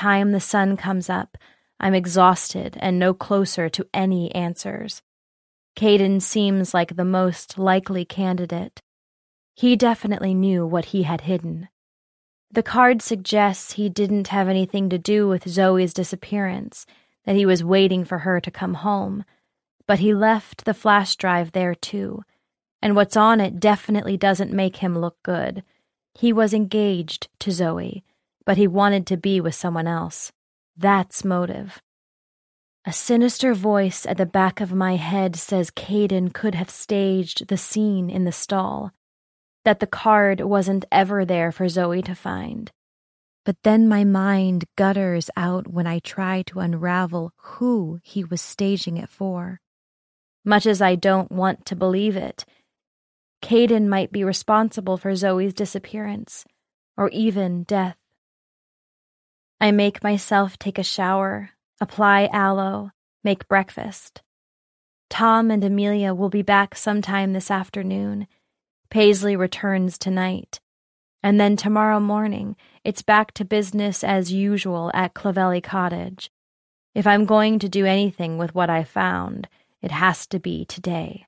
time the sun comes up, I'm exhausted and no closer to any answers. Caden seems like the most likely candidate. He definitely knew what he had hidden. The card suggests he didn't have anything to do with Zoe's disappearance, that he was waiting for her to come home. But he left the flash drive there too, and what's on it definitely doesn't make him look good. He was engaged to Zoe, but he wanted to be with someone else. That's motive. A sinister voice at the back of my head says Caden could have staged the scene in the stall, that the card wasn't ever there for Zoe to find. But then my mind gutters out when I try to unravel who he was staging it for. Much as I don't want to believe it, Caden might be responsible for Zoe's disappearance, or even death. I make myself take a shower, apply aloe, make breakfast. Tom and Amelia will be back sometime this afternoon. Paisley returns tonight. And then tomorrow morning, it's back to business as usual at Clavelli Cottage. If I'm going to do anything with what I found, it has to be today.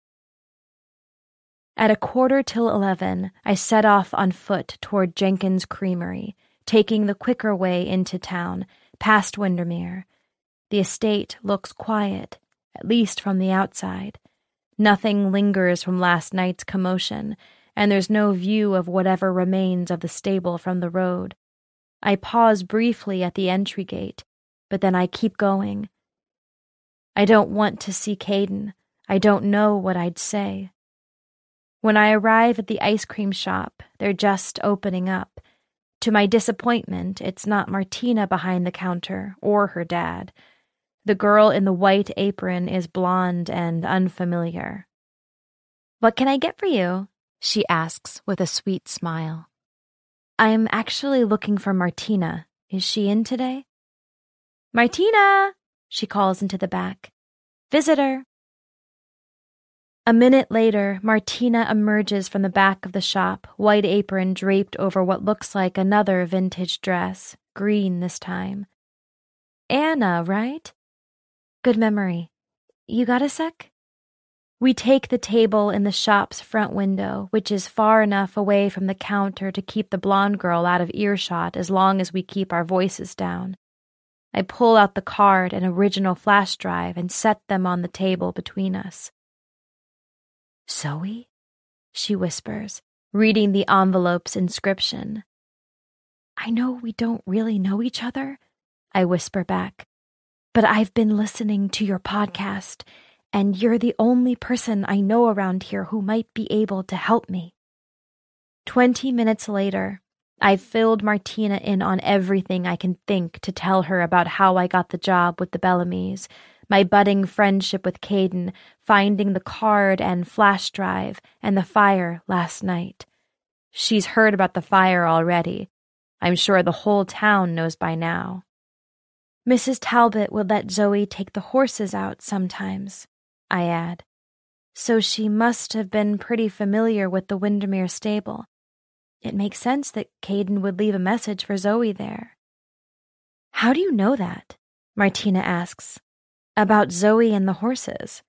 At 11:15, I set off on foot toward Jenkins Creamery, taking the quicker way into town, past Windermere. The estate looks quiet, at least from the outside. Nothing lingers from last night's commotion, and there's no view of whatever remains of the stable from the road. I pause briefly at the entry gate, but then I keep going. I don't want to see Caden. I don't know what I'd say. When I arrive at the ice cream shop, they're just opening up. To my disappointment, it's not Martina behind the counter or her dad. The girl in the white apron is blonde and unfamiliar. "What can I get for you?" she asks with a sweet smile. "I'm actually looking for Martina. Is she in today?" "Martina!" she calls into the back. "Visitor!" A minute later, Martina emerges from the back of the shop, white apron draped over what looks like another vintage dress, green this time. "Anna, right? Good memory. You got a sec?" We take the table in the shop's front window, which is far enough away from the counter to keep the blonde girl out of earshot as long as we keep our voices down. I pull out the card and original flash drive and set them on the table between us. "Zoe?" she whispers, reading the envelope's inscription. "I know we don't really know each other," I whisper back, "but I've been listening to your podcast, and you're the only person I know around here who might be able to help me." 20 minutes later, I've filled Martina in on everything I can think to tell her about how I got the job with the Bellamy's, my budding friendship with Caden, finding the card and flash drive, and the fire last night. She's heard about the fire already. I'm sure the whole town knows by now. "Mrs. Talbot would let Zoe take the horses out sometimes," I add. So she must have been pretty familiar with the Windermere stable. It makes sense that Caden would leave a message for Zoe there. "How do you know that?" Martina asks. "About Zoe and the horses?"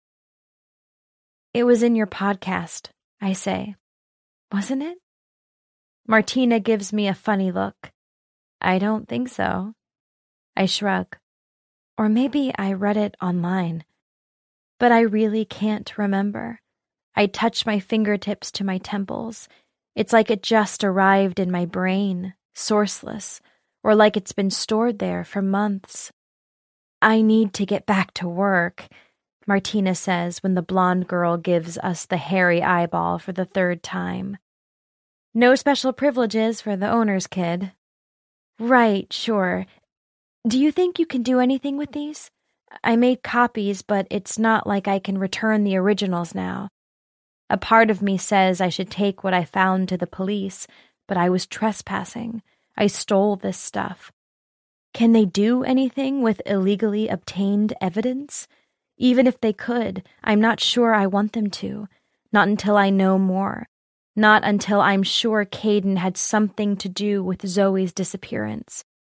"It was in your podcast," I say. "Wasn't it?" Martina gives me a funny look. "I don't think so." I shrug. Or maybe I read it online. But I really can't remember. I touch my fingertips to my temples. It's like it just arrived in my brain, sourceless, or like it's been stored there for months. "I need to get back to work," Martina says when the blonde girl gives us the hairy eyeball for the third time. "No special privileges for the owner's kid." "Right, sure. Do you think you can do anything with these? I made copies, but it's not like I can return the originals now. A part of me says I should take what I found to the police, but I was trespassing. I stole this stuff. Can they do anything with illegally obtained evidence? Even if they could, I'm not sure I want them to. Not until I know more. Not until I'm sure Caden had something to do with Zoe's disappearance.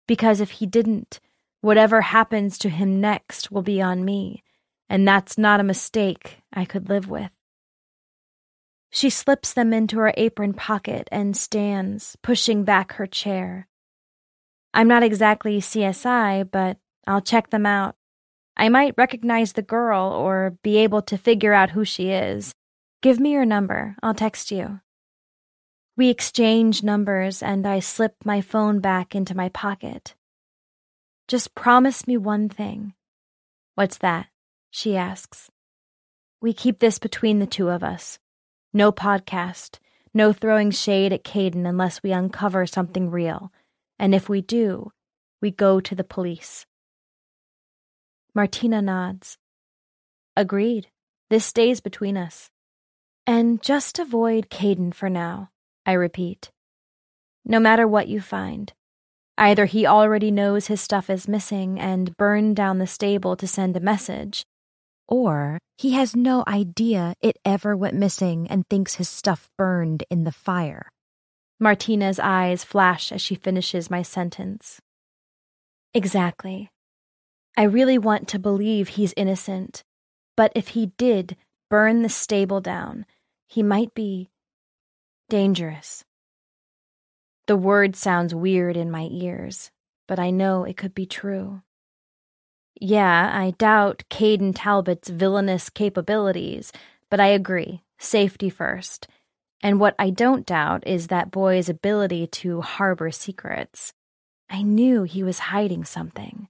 Because if he didn't, whatever happens to him next will be on me, and that's not a mistake I could live with. She slips them into her apron pocket and stands, pushing back her chair. I'm not exactly CSI, but I'll check them out. I might recognize the girl or be able to figure out who she is. Give me your number. I'll text you. We exchange numbers, and I slip my phone back into my pocket. Just promise me one thing. What's that? She asks. We keep this between the two of us. No podcast, no throwing shade at Caden unless we uncover something real. And if we do, we go to the police. Martina nods. Agreed. This stays between us. And just avoid Caden for now, I repeat. No matter what you find. Either he already knows his stuff is missing and burned down the stable to send a message, or he has no idea it ever went missing and thinks his stuff burned in the fire. Martina's eyes flash as she finishes my sentence. Exactly. I really want to believe he's innocent, but if he did burn the stable down, he might be dangerous. The word sounds weird in my ears, but I know it could be true. Yeah, I doubt Caden Talbot's villainous capabilities, but I agree, safety first. And what I don't doubt is that boy's ability to harbor secrets. I knew he was hiding something.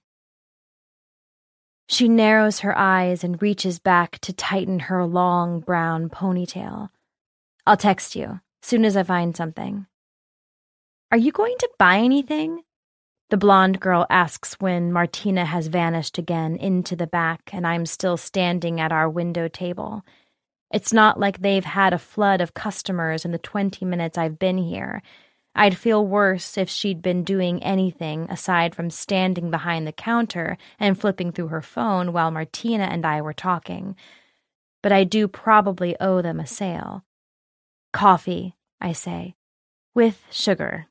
She narrows her eyes and reaches back to tighten her long brown ponytail. I'll text you, soon as I find something. Are you going to buy anything? The blonde girl asks when Martina has vanished again into the back and I'm still standing at our window table. It's not like they've had a flood of customers in the 20 minutes I've been here. I'd feel worse if she'd been doing anything aside from standing behind the counter and flipping through her phone while Martina and I were talking. But I do probably owe them a sale. Coffee, I say, with sugar.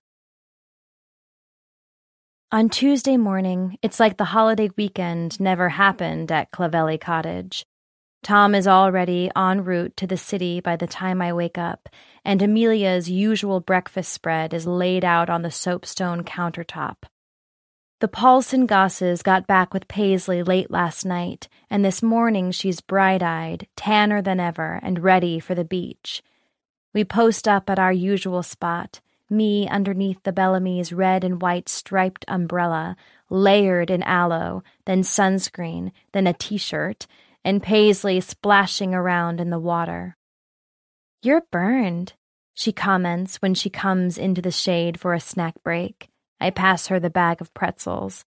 On Tuesday morning, it's like the holiday weekend never happened at Clavelli Cottage. Tom is already en route to the city by the time I wake up, and Amelia's usual breakfast spread is laid out on the soapstone countertop. The Paulson Gosses got back with Paisley late last night, and this morning she's bright-eyed, tanner than ever, and ready for the beach. We post up at our usual spot, me underneath the Bellamy's red and white striped umbrella, layered in aloe, then sunscreen, then a t-shirt, and Paisley splashing around in the water. You're burned, she comments when she comes into the shade for a snack break. I pass her the bag of pretzels.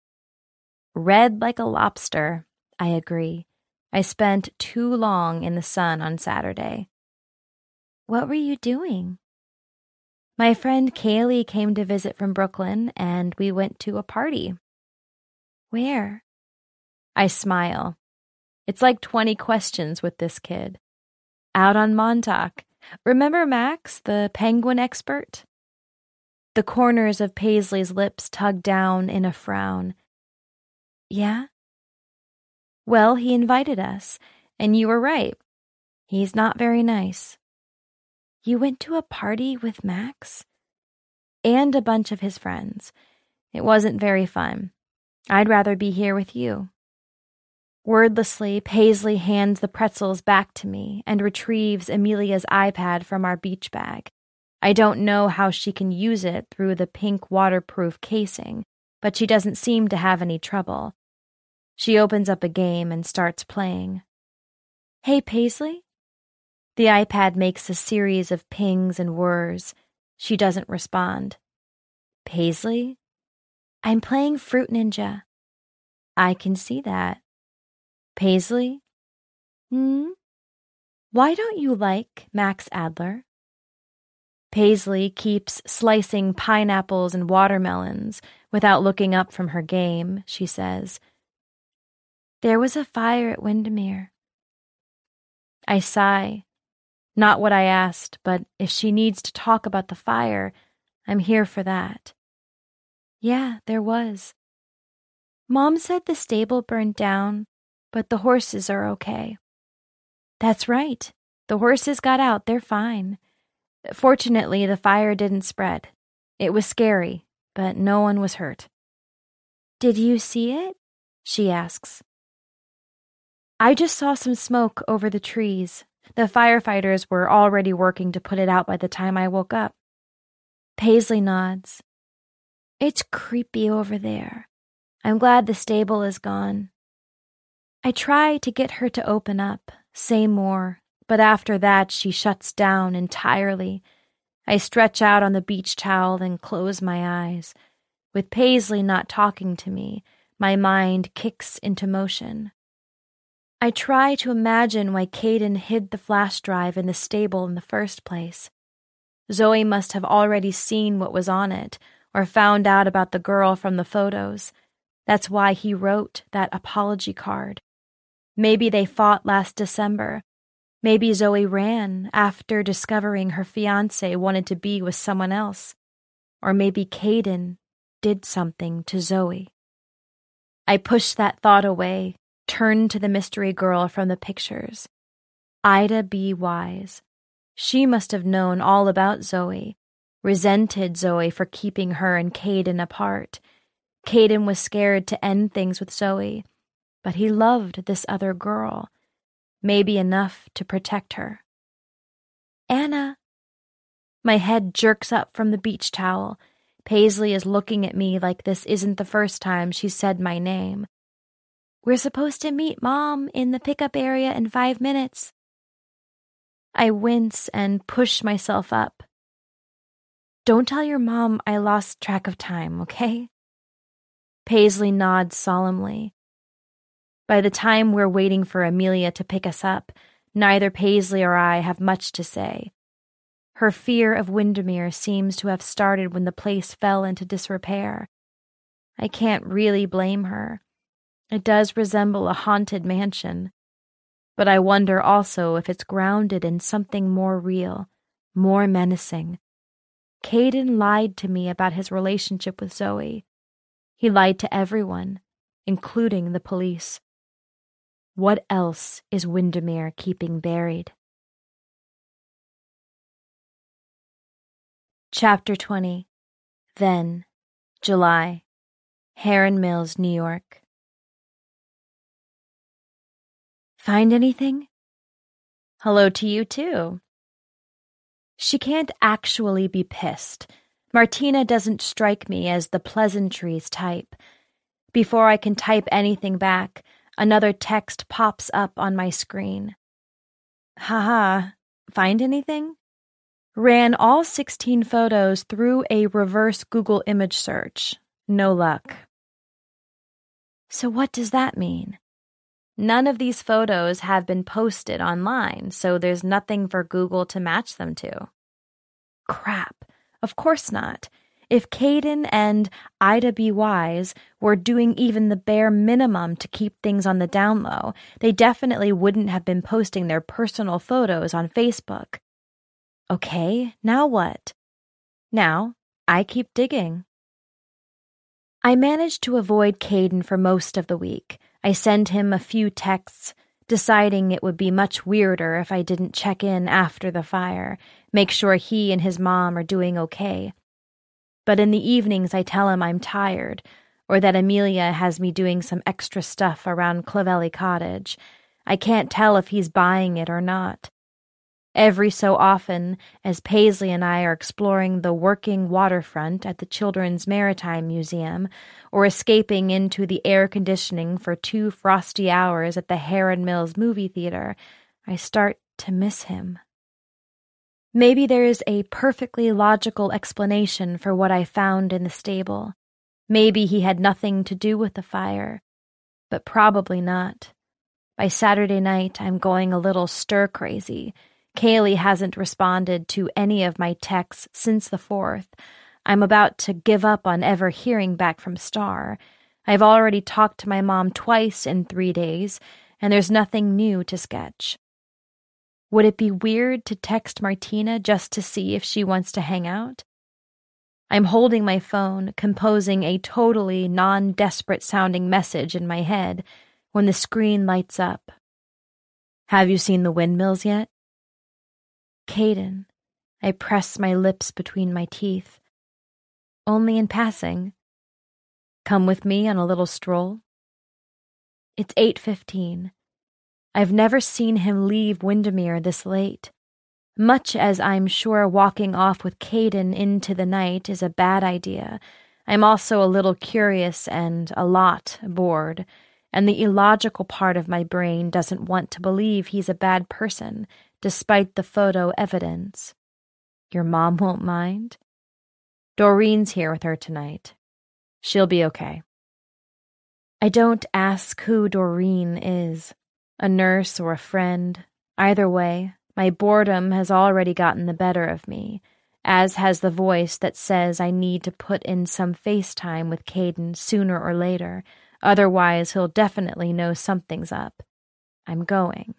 Red like a lobster, I agree. I spent too long in the sun on Saturday. What were you doing? My friend Kaylee came to visit from Brooklyn, and we went to a party. Where? I smile. It's like 20 questions with this kid. Out on Montauk. Remember Max, the penguin expert? The corners of Paisley's lips tug down in a frown. Yeah? Well, he invited us, and you were right. He's not very nice. You went to a party with Max? And a bunch of his friends. It wasn't very fun. I'd rather be here with you. Wordlessly, Paisley hands the pretzels back to me and retrieves Amelia's iPad from our beach bag. I don't know how she can use it through the pink waterproof casing, but she doesn't seem to have any trouble. She opens up a game and starts playing. Hey, Paisley? The iPad makes a series of pings and whirs. She doesn't respond. Paisley? I'm playing Fruit Ninja. I can see that. Paisley? Why don't you like Max Adler? Paisley keeps slicing pineapples and watermelons without looking up from her game, she says. There was a fire at Windermere. I sigh. Not what I asked, but if she needs to talk about the fire, I'm here for that. Yeah, there was. Mom said the stable burned down, but the horses are okay. That's right. The horses got out. They're fine. Fortunately, the fire didn't spread. It was scary, but no one was hurt. Did you see it? She asks. I just saw some smoke over the trees. The firefighters were already working to put it out by the time I woke up. Paisley nods. It's creepy over there. I'm glad the stable is gone. I try to get her to open up, say more, but after that she shuts down entirely. I stretch out on the beach towel and close my eyes. With Paisley not talking to me, my mind kicks into motion. I try to imagine why Caden hid the flash drive in the stable in the first place. Zoe must have already seen what was on it, or found out about the girl from the photos. That's why he wrote that apology card. Maybe they fought last December. Maybe Zoe ran after discovering her fiancé wanted to be with someone else. Or maybe Caden did something to Zoe. I pushed that thought away, turned to the mystery girl from the pictures. Ida B. Wise. She must have known all about Zoe, resented Zoe for keeping her and Caden apart. Caden was scared to end things with Zoe, but he loved this other girl, maybe enough to protect her. Anna. My head jerks up from the beach towel. Paisley is looking at me like this isn't the first time she said my name. We're supposed to meet Mom in the pickup area in 5 minutes. I wince and push myself up. Don't tell your mom I lost track of time, okay? Paisley nods solemnly. By the time we're waiting for Amelia to pick us up, neither Paisley or I have much to say. Her fear of Windermere seems to have started when the place fell into disrepair. I can't really blame her. It does resemble a haunted mansion. But I wonder also if it's grounded in something more real, more menacing. Caden lied to me about his relationship with Zoe. He lied to everyone, including the police. What else is Windermere keeping buried? Chapter 20. Then, July. Heron Mills, New York. Find anything? Hello to you, too. She can't actually be pissed. Martina doesn't strike me as the pleasantries type. Before I can type anything back, another text pops up on my screen. Haha, find anything? Ran all 16 photos through a reverse Google image search. No luck. So what does that mean? None of these photos have been posted online, so there's nothing for Google to match them to. Crap, of course not. If Caden and Ida B. Wise were doing even the bare minimum to keep things on the down low, they definitely wouldn't have been posting their personal photos on Facebook. Okay, now what? Now, I keep digging. I managed to avoid Caden for most of the week. I send him a few texts, deciding it would be much weirder if I didn't check in after the fire, make sure he and his mom are doing okay. But in the evenings I tell him I'm tired, or that Amelia has me doing some extra stuff around Clavelli Cottage. I can't tell if he's buying it or not. Every so often, as Paisley and I are exploring the working waterfront at the Children's Maritime Museum, or escaping into the air conditioning for 2 frosty hours at the Heron Mills movie theater, I start to miss him. Maybe there is a perfectly logical explanation for what I found in the stable. Maybe he had nothing to do with the fire, but probably not. By Saturday night, I'm going a little stir-crazy. Kaylee hasn't responded to any of my texts since the 4th. I'm about to give up on ever hearing back from Star. I've already talked to my mom twice in 3 days, and there's nothing new to sketch. Would it be weird to text Martina just to see if she wants to hang out? I'm holding my phone, composing a totally non-desperate sounding message in my head, when the screen lights up. Have you seen the windmills yet? Caden. I press my lips between my teeth. Only in passing. Come with me on a little stroll? It's 8:15. I've never seen him leave Windermere this late. Much as I'm sure walking off with Caden into the night is a bad idea, I'm also a little curious and a lot bored, and the illogical part of my brain doesn't want to believe he's a bad person, despite the photo evidence. Your mom won't mind? Doreen's here with her tonight. She'll be okay. I don't ask who Doreen is, a nurse or a friend. Either way, my boredom has already gotten the better of me, as has the voice that says I need to put in some FaceTime with Caden sooner or later, otherwise he'll definitely know something's up. I'm going.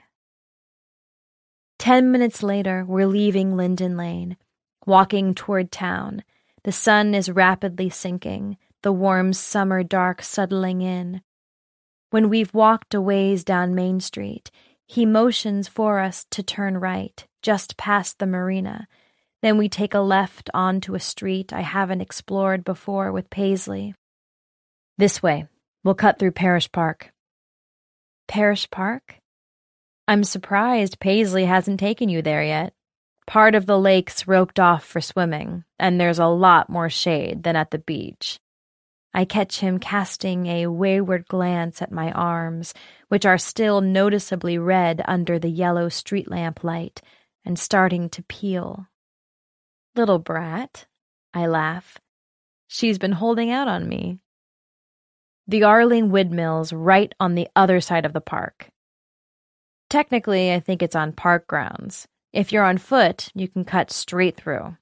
10 minutes later, we're leaving Linden Lane, walking toward town. The sun is rapidly sinking, the warm summer dark settling in. When we've walked a ways down Main Street, he motions for us to turn right, just past the marina. Then we take a left onto a street I haven't explored before with Paisley. This way. We'll cut through Parish Park. Parish Park? I'm surprised Paisley hasn't taken you there yet. Part of the lake's roped off for swimming, and there's a lot more shade than at the beach. I catch him casting a wayward glance at my arms, which are still noticeably red under the yellow street lamp light, and starting to peel. Little brat, I laugh. She's been holding out on me. The Arling Windmill's right on the other side of the park. Technically, I think it's on park grounds. If you're on foot, you can cut straight through.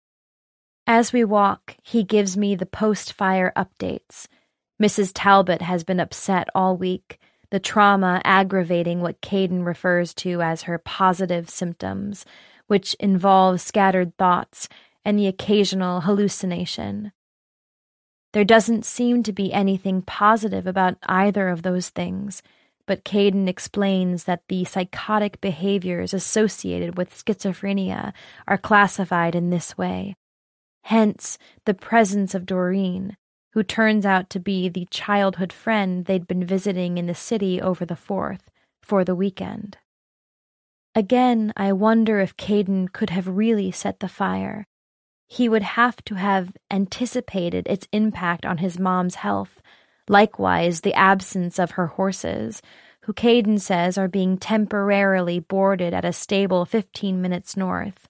As we walk, he gives me the post-fire updates. Mrs. Talbot has been upset all week, the trauma aggravating what Caden refers to as her positive symptoms, which involve scattered thoughts and the occasional hallucination. There doesn't seem to be anything positive about either of those things, but Caden explains that the psychotic behaviors associated with schizophrenia are classified in this way. Hence, the presence of Doreen, who turns out to be the childhood friend they'd been visiting in the city over the 4th, for the weekend. Again, I wonder if Caden could have really set the fire. He would have to have anticipated its impact on his mom's health, likewise the absence of her horses, who Caden says are being temporarily boarded at a stable 15 minutes north.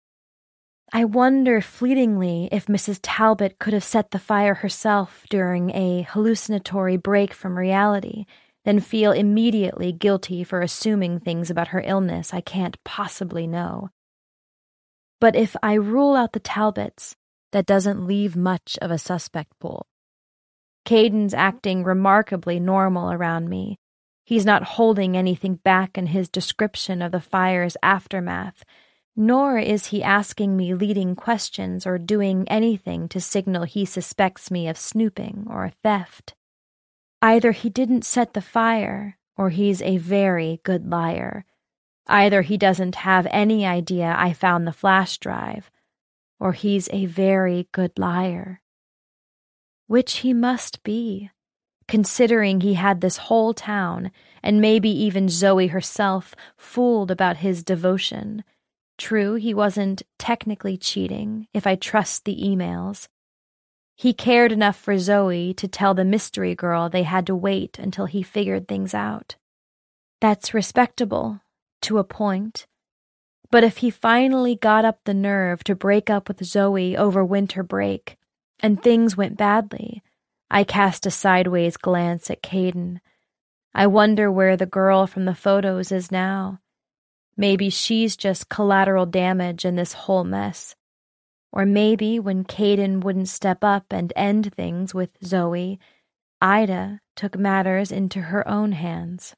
I wonder fleetingly if Mrs. Talbot could have set the fire herself during a hallucinatory break from reality, then feel immediately guilty for assuming things about her illness I can't possibly know. But if I rule out the Talbots, that doesn't leave much of a suspect pool. Caden's acting remarkably normal around me. He's not holding anything back in his description of the fire's aftermath, nor is he asking me leading questions or doing anything to signal he suspects me of snooping or theft. Either he didn't set the fire, or he's a very good liar. Either he doesn't have any idea I found the flash drive, or he's a very good liar. Which he must be, considering he had this whole town, and maybe even Zoe herself, fooled about his devotion. True, he wasn't technically cheating, if I trust the emails. He cared enough for Zoe to tell the mystery girl they had to wait until he figured things out. That's respectable, to a point. But if he finally got up the nerve to break up with Zoe over winter break, and things went badly, I cast a sideways glance at Caden. I wonder where the girl from the photos is now. Maybe she's just collateral damage in this whole mess. Or maybe when Caden wouldn't step up and end things with Zoe, Ida took matters into her own hands.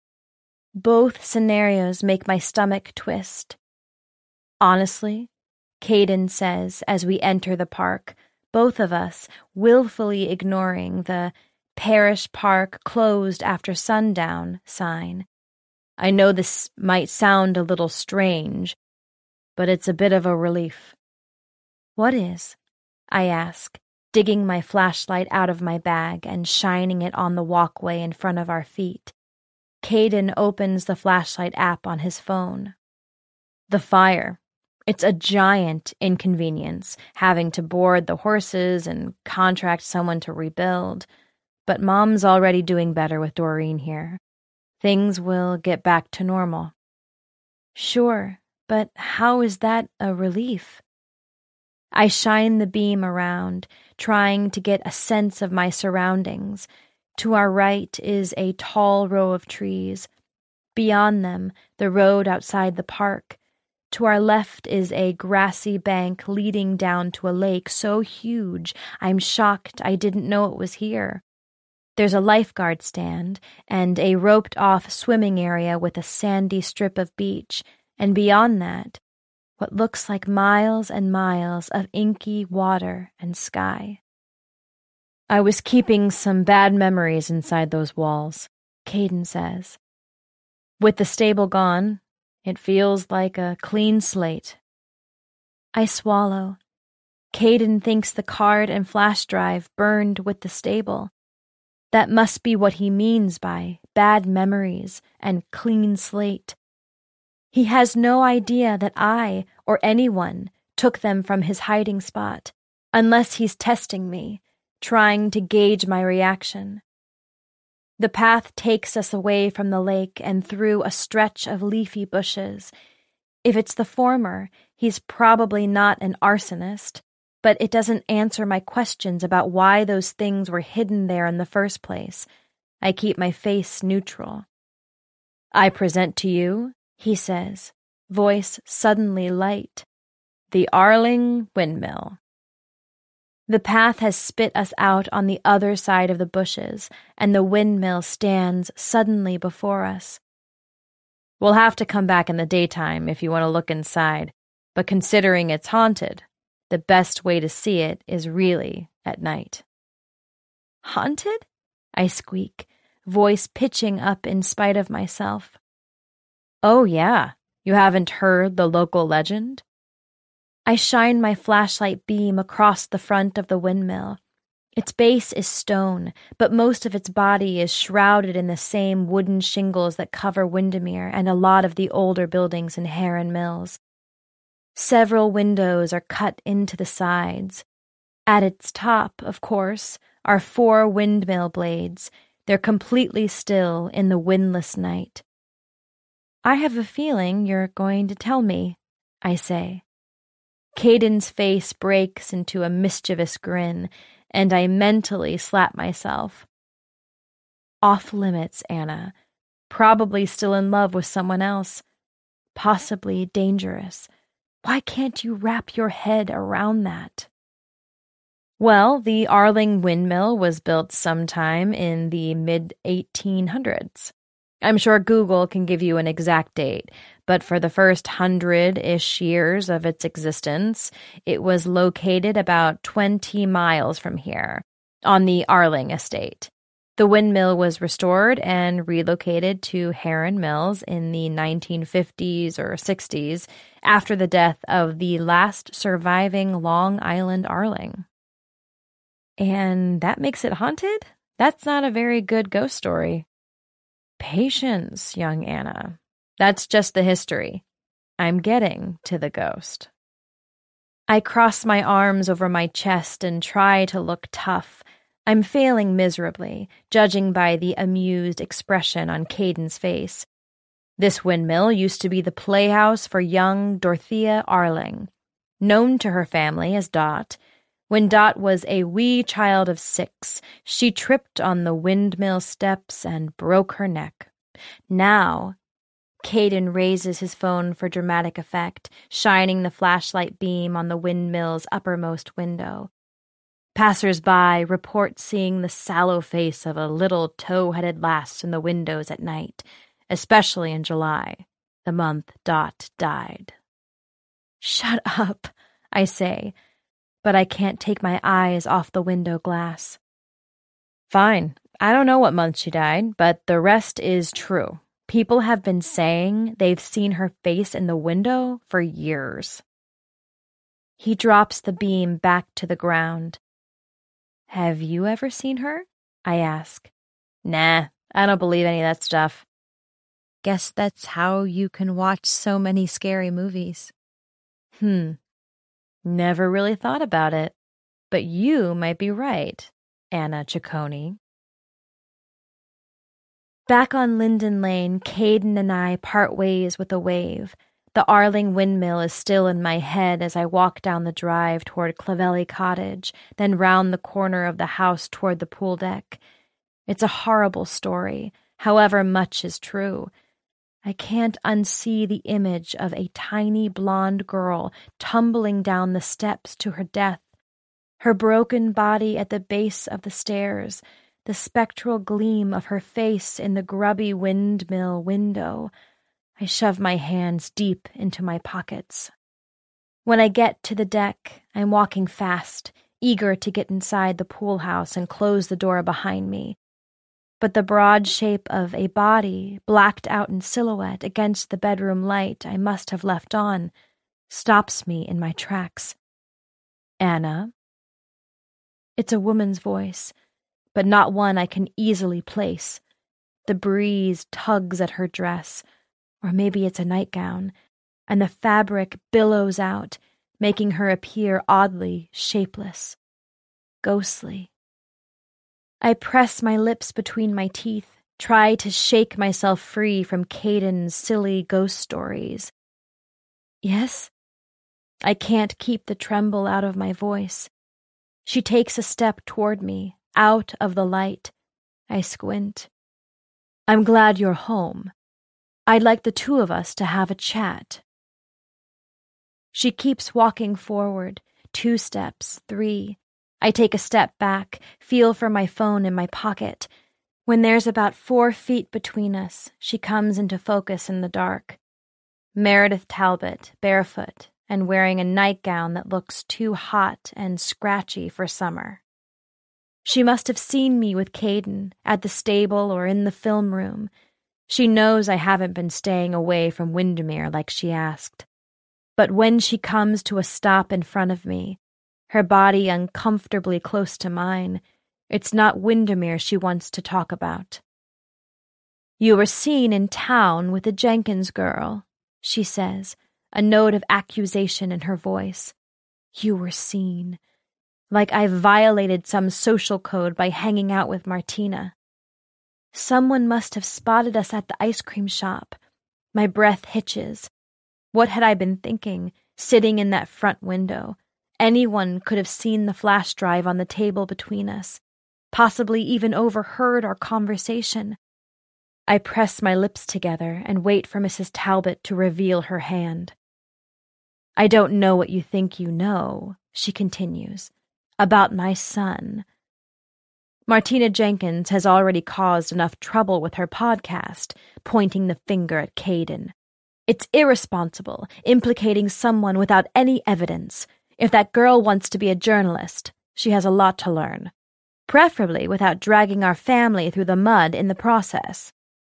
Both scenarios make my stomach twist. Honestly, Caden says as we enter the park, both of us willfully ignoring the Parish Park closed after sundown sign. I know this might sound a little strange, but it's a bit of a relief. What is? I ask, digging my flashlight out of my bag and shining it on the walkway in front of our feet. Caden opens the flashlight app on his phone. The fire. It's a giant inconvenience, having to board the horses and contract someone to rebuild. But Mom's already doing better with Doreen here. Things will get back to normal. Sure, but how is that a relief? I shine the beam around, trying to get a sense of my surroundings. To our right is a tall row of trees. Beyond them, the road outside the park. To our left is a grassy bank leading down to a lake so huge I'm shocked I didn't know it was here. There's a lifeguard stand and a roped-off swimming area with a sandy strip of beach, and beyond that, what looks like miles and miles of inky water and sky. I was keeping some bad memories inside those walls, Caden says. With the stable gone, it feels like a clean slate. I swallow. Caden thinks the card and flash drive burned with the stable. That must be what he means by bad memories and clean slate. He has no idea that I or anyone took them from his hiding spot, unless he's testing me, trying to gauge my reaction. The path takes us away from the lake and through a stretch of leafy bushes. If it's the former, he's probably not an arsonist, but it doesn't answer my questions about why those things were hidden there in the first place. I keep my face neutral. I present to you, he says, voice suddenly light, the Arling Windmill. The path has spit us out on the other side of the bushes, and the windmill stands suddenly before us. We'll have to come back in the daytime if you want to look inside, but considering it's haunted, the best way to see it is really at night. Haunted? I squeak, voice pitching up in spite of myself. Oh yeah, you haven't heard the local legend? I shine my flashlight beam across the front of the windmill. Its base is stone, but most of its body is shrouded in the same wooden shingles that cover Windermere and a lot of the older buildings in Heron Mills. Several windows are cut into the sides. At its top, of course, are 4 windmill blades. They're completely still in the windless night. I have a feeling you're going to tell me, I say. Caden's face breaks into a mischievous grin, and I mentally slap myself. Off limits, Anna. Probably still in love with someone else. Possibly dangerous. Why can't you wrap your head around that? Well, the Arling Windmill was built sometime in the mid-1800s. I'm sure Google can give you an exact date, but for the first 100-ish years of its existence, it was located about 20 miles from here, on the Arling estate. The windmill was restored and relocated to Heron Mills in the 1950s or 60s after the death of the last surviving Long Island Arling. And that makes it haunted? That's not a very good ghost story. Patience, young Anna. That's just the history. I'm getting to the ghost. I cross my arms over my chest and try to look tough. I'm failing miserably, judging by the amused expression on Caden's face. This windmill used to be the playhouse for young Dorothea Arling, known to her family as Dot. When Dot was a wee child of 6, she tripped on the windmill steps and broke her neck. Now, Caden raises his phone for dramatic effect, shining the flashlight beam on the windmill's uppermost window. Passers-by report seeing the sallow face of a little tow-headed lass in the windows at night, especially in July, the month Dot died. Shut up, I say, but I can't take my eyes off the window glass. Fine. I don't know what month she died, but the rest is true. People have been saying they've seen her face in the window for years. He drops the beam back to the ground. Have you ever seen her? I ask. Nah, I don't believe any of that stuff. Guess that's how you can watch so many scary movies. Never really thought about it. But you might be right, Anna Ciccone. Back on Linden Lane, Caden and I part ways with a wave. The Arling windmill is still in my head as I walk down the drive toward Clavelli Cottage, then round the corner of the house toward the pool deck. It's a horrible story, however much is true. I can't unsee the image of a tiny blonde girl tumbling down the steps to her death, her broken body at the base of the stairs, the spectral gleam of her face in the grubby windmill window. I shove my hands deep into my pockets. When I get to the deck, I'm walking fast, eager to get inside the pool house and close the door behind me. But the broad shape of a body, blacked out in silhouette against the bedroom light I must have left on, stops me in my tracks. Anna? It's a woman's voice, but not one I can easily place. The breeze tugs at her dress, or maybe it's a nightgown, and the fabric billows out, making her appear oddly shapeless, ghostly. I press my lips between my teeth, try to shake myself free from Caden's silly ghost stories. Yes? I can't keep the tremble out of my voice. She takes a step toward me, out of the light. I squint. I'm glad you're home. I'd like the two of us to have a chat. She keeps walking forward, 2 steps, 3. I take a step back, feel for my phone in my pocket. When there's about 4 feet between us, she comes into focus in the dark. Meredith Talbot, barefoot, and wearing a nightgown that looks too hot and scratchy for summer. She must have seen me with Caden, at the stable or in the film room. She knows I haven't been staying away from Windermere like she asked. But when she comes to a stop in front of me, her body uncomfortably close to mine, it's not Windermere she wants to talk about. You were seen in town with the Jenkins girl, she says, a note of accusation in her voice. You were seen. Like I've violated some social code by hanging out with Martina. Someone must have spotted us at the ice cream shop. My breath hitches. What had I been thinking, sitting in that front window? Anyone could have seen the flash drive on the table between us, possibly even overheard our conversation. I press my lips together and wait for Mrs. Talbot to reveal her hand. I don't know what you think you know, she continues, about my son. Martina Jenkins has already caused enough trouble with her podcast, pointing the finger at Caden. It's irresponsible, implicating someone without any evidence. If that girl wants to be a journalist, she has a lot to learn. Preferably without dragging our family through the mud in the process.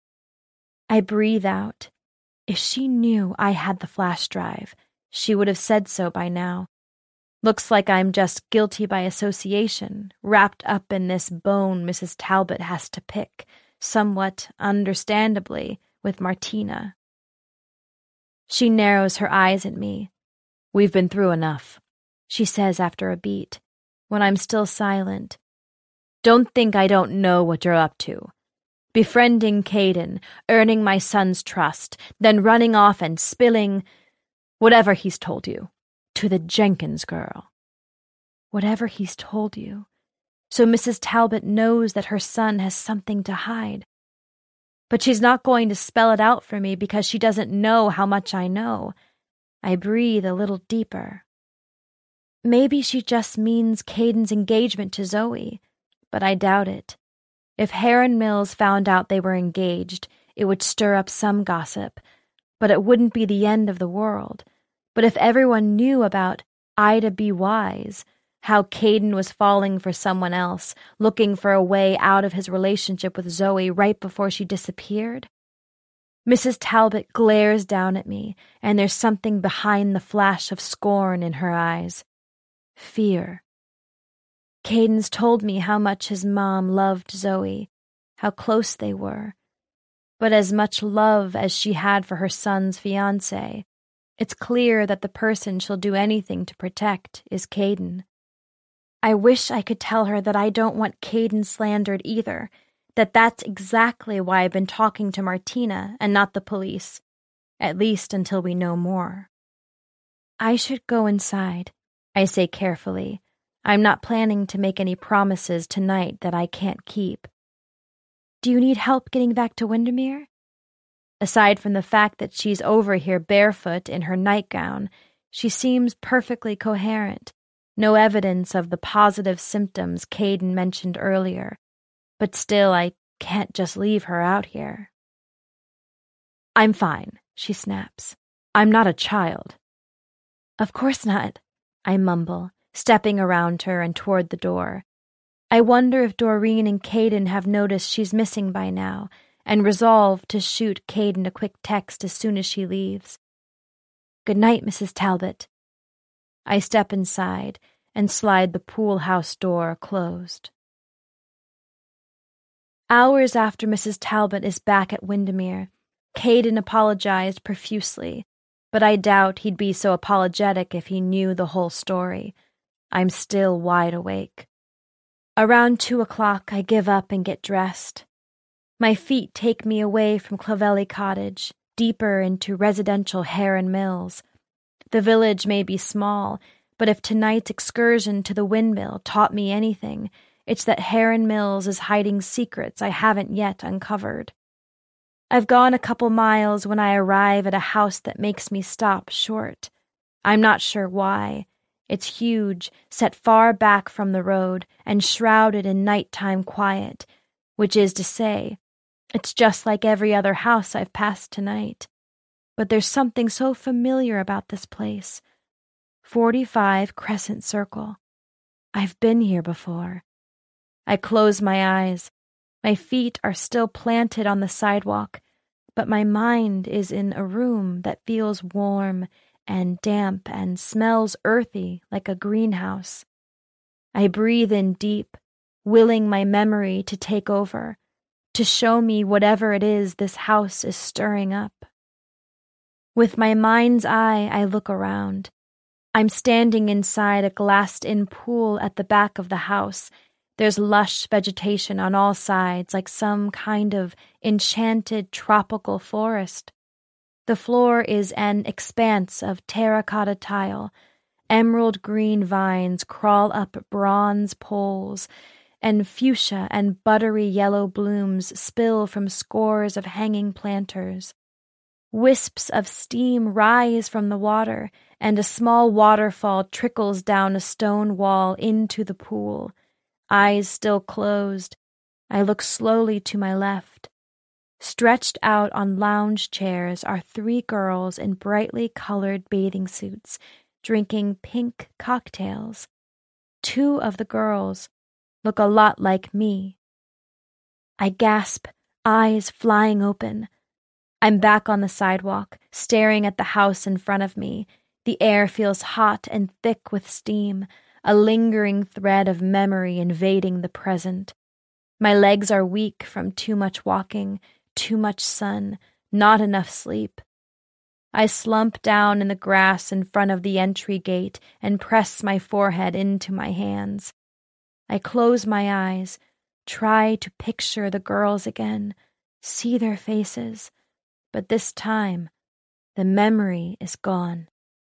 I breathe out. If she knew I had the flash drive, she would have said so by now. Looks like I'm just guilty by association, wrapped up in this bone Mrs. Talbot has to pick, somewhat understandably, with Martina. She narrows her eyes at me. We've been through enough, she says after a beat, when I'm still silent. Don't think I don't know what you're up to. Befriending Caden, earning my son's trust, then running off and spilling whatever he's told you to the Jenkins girl. Whatever he's told you. So Mrs. Talbot knows that her son has something to hide. But she's not going to spell it out for me because she doesn't know how much I know. I breathe a little deeper. Maybe she just means Caden's engagement to Zoe, but I doubt it. If Heron Mills found out they were engaged, it would stir up some gossip, but it wouldn't be the end of the world. But if everyone knew about Ida B. Wise, how Caden was falling for someone else, looking for a way out of his relationship with Zoe right before she disappeared. Mrs. Talbot glares down at me, and there's something behind the flash of scorn in her eyes. Fear. Caden's told me how much his mom loved Zoe, how close they were. But as much love as she had for her son's fiancé, it's clear that the person she'll do anything to protect is Caden. I wish I could tell her that I don't want Caden slandered either, that that's exactly why I've been talking to Martina and not the police, at least until we know more. I should go inside, I say carefully. I'm not planning to make any promises tonight that I can't keep. Do you need help getting back to Windermere? Aside from the fact that she's over here barefoot in her nightgown, she seems perfectly coherent. No evidence of the positive symptoms Caden mentioned earlier, but still I can't just leave her out here. I'm fine, she snaps. I'm not a child. Of course not, I mumble, stepping around her and toward the door. I wonder if Doreen and Caden have noticed she's missing by now, and resolve to shoot Caden a quick text as soon as she leaves. Good night, Mrs. Talbot. I step inside and slide the pool house door closed. Hours after Mrs. Talbot is back at Windermere, Caden apologized profusely, but I doubt he'd be so apologetic if he knew the whole story. I'm still wide awake. Around 2 o'clock, I give up and get dressed. My feet take me away from Clovelly Cottage, deeper into residential Heron Mills. The village may be small, but if tonight's excursion to the windmill taught me anything, it's that Heron Mills is hiding secrets I haven't yet uncovered. I've gone a couple miles when I arrive at a house that makes me stop short. I'm not sure why. It's huge, set far back from the road, and shrouded in nighttime quiet, which is to say, it's just like every other house I've passed tonight. But there's something so familiar about this place. 45 Crescent Circle. I've been here before. I close my eyes. My feet are still planted on the sidewalk, but my mind is in a room that feels warm and damp and smells earthy like a greenhouse. I breathe in deep, willing my memory to take over, to show me whatever it is this house is stirring up. With my mind's eye, I look around. I'm standing inside a glassed-in pool at the back of the house. There's lush vegetation on all sides, like some kind of enchanted tropical forest. The floor is an expanse of terracotta tile. Emerald green vines crawl up bronze poles, and fuchsia and buttery yellow blooms spill from scores of hanging planters. Wisps of steam rise from the water, and a small waterfall trickles down a stone wall into the pool. Eyes still closed, I look slowly to my left. Stretched out on lounge chairs are 3 girls in brightly colored bathing suits, drinking pink cocktails. 2 of the girls look a lot like me. I gasp, eyes flying open. I'm back on the sidewalk, staring at the house in front of me. The air feels hot and thick with steam, a lingering thread of memory invading the present. My legs are weak from too much walking, too much sun, not enough sleep. I slump down in the grass in front of the entry gate and press my forehead into my hands. I close my eyes, try to picture the girls again, see their faces, but this time the memory is gone.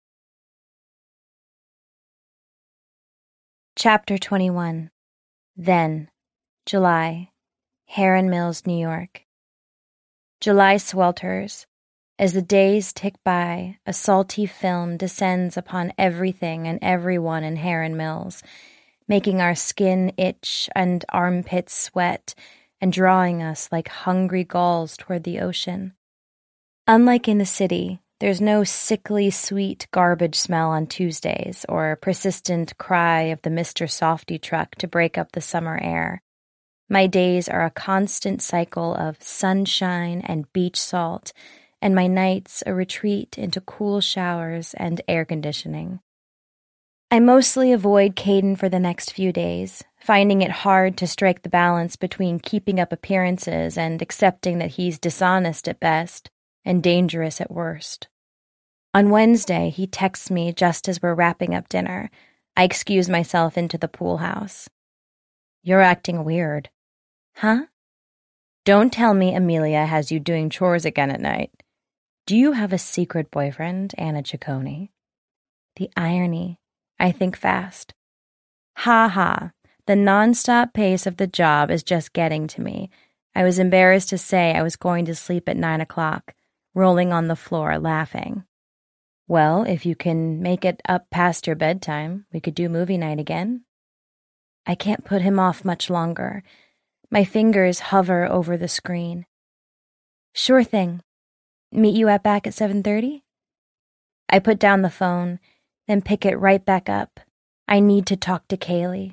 Chapter 21. Then, July, Heron Mills, New York. July swelters. As the days tick by, a salty film descends upon everything and everyone in Heron Mills, making our skin itch and armpits sweat and drawing us like hungry gulls toward the ocean. Unlike in the city, There's no sickly sweet garbage smell on Tuesdays or persistent cry of the Mr. Softy truck to break up the summer air. My days are a constant cycle of sunshine and beach salt, and my nights a retreat into cool showers and air conditioning. I mostly avoid Caden for the next few days, finding it hard to strike the balance between keeping up appearances and accepting that he's dishonest at best and dangerous at worst. On Wednesday, he texts me just as we're wrapping up dinner. I excuse myself into the pool house. "You're acting weird." "Huh?" "Don't tell me Amelia has you doing chores again at night. Do you have a secret boyfriend, Anna Ciccone?" The irony. I think fast. Ha ha. The nonstop pace of the job is just getting to me. I was embarrassed to say I was going to sleep at 9 o'clock, rolling on the floor, laughing. "Well, if you can make it up past your bedtime, we could do movie night again." I can't put him off much longer. My fingers hover over the screen. "Sure thing. Meet you back at 7:30? I put down the phone, then pick it right back up. I need to talk to Kaylee.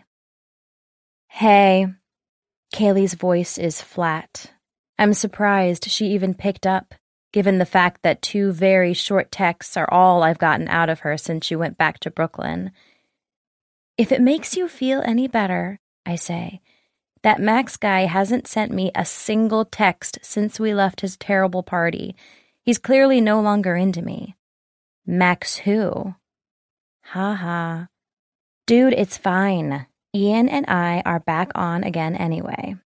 "Hey." Kaylee's voice is flat. I'm surprised she even picked up, given the fact that 2 very short texts are all I've gotten out of her since she went back to Brooklyn. "If it makes you feel any better," I say, "that Max guy hasn't sent me a single text since we left his terrible party. He's clearly no longer into me." "Max who?" Ha ha. "Dude, it's fine. Ian and I are back on again anyway."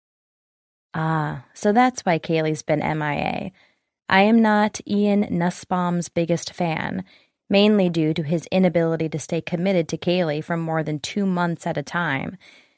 Ah, so that's why Kaylee's been MIA. I am not Ian Nussbaum's biggest fan, mainly due to his inability to stay committed to Kaylee for more than 2 months at a time.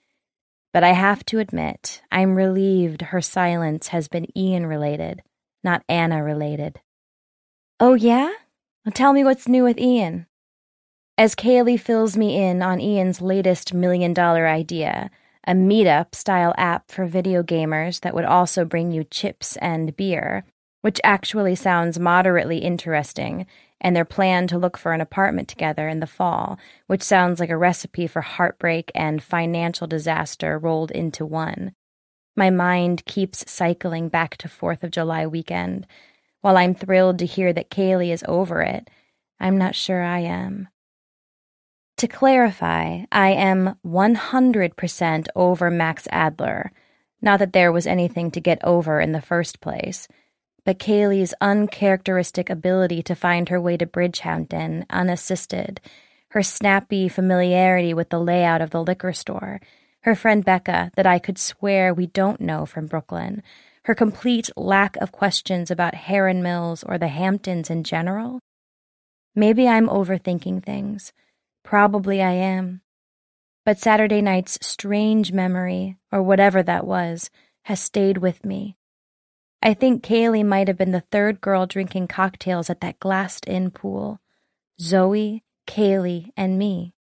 But I have to admit, I'm relieved her silence has been Ian-related, not Anna-related. "Oh yeah? Well, tell me what's new with Ian." As Kaylee fills me in on Ian's latest $1 million idea, a meetup-style app for video gamers that would also bring you chips and beer, which actually sounds moderately interesting, and their plan to look for an apartment together in the fall, which sounds like a recipe for heartbreak and financial disaster rolled into one. My mind keeps cycling back to 4th of July weekend. While I'm thrilled to hear that Kaylee is over it, I'm not sure I am. To clarify, I am 100% over Max Adler. Not that there was anything to get over in the first place, but Kaylee's uncharacteristic ability to find her way to Bridgehampton unassisted, her snappy familiarity with the layout of the liquor store, her friend Becca that I could swear we don't know from Brooklyn, her complete lack of questions about Heron Mills or the Hamptons in general. Maybe I'm overthinking things. Probably I am. But Saturday night's strange memory, or whatever that was, has stayed with me. I think Kaylee might have been the 3rd girl drinking cocktails at that glassed-in pool. Zoe, Kaylee, and me.